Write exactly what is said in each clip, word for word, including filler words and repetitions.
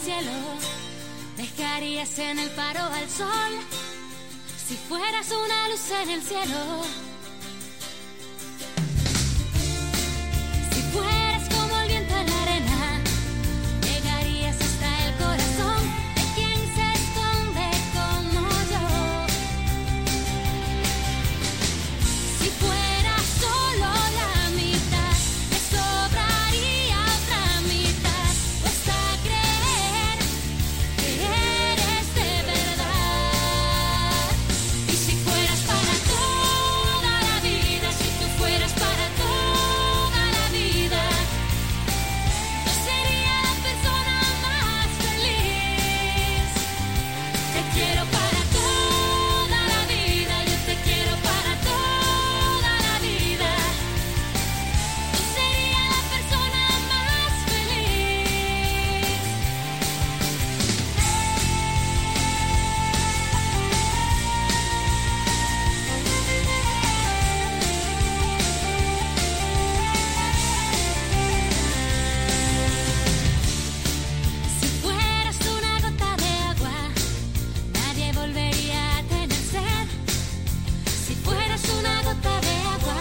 cielo, dejarías en el faro al sol. Si fueras una luz en el cielo, si fueras como el viento en la arena, llegarías hasta el corazón de quien se esconde como yo. Si fueras solo la mitad, me sobraría otra mitad, hasta creer que eres de verdad. Y si fueras para toda la vida, si tú fueras para toda la vida, yo sería la persona más feliz. Te quiero para toda la vida, yo te quiero para toda la vida. Yo sería la persona más feliz. Si fueras una gota de agua, nadie volvería a tener sed. Si fueras una gota de agua,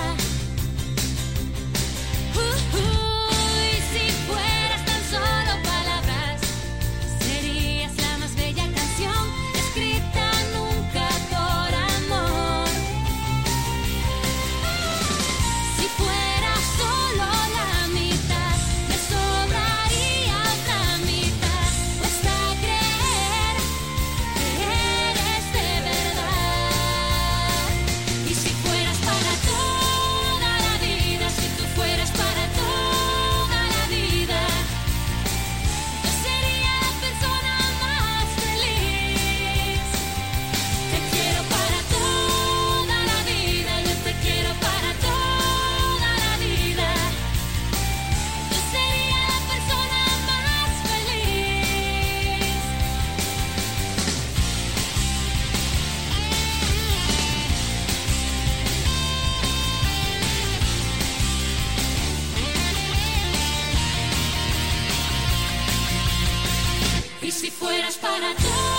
uh, uh, y si fueras tan solo palabras, serías la más bella canción escrita nunca por amor. Si fueras solo la mitad, me sobraría otra mitad, hasta creer que eres de verdad. Y si fueras para toda la vida, si tú fueras para toda la vida, yo sería la persona más feliz. Te quiero para toda la vida, yo te quiero para toda la vida. Yo sería la persona más feliz. Y si fueras para toda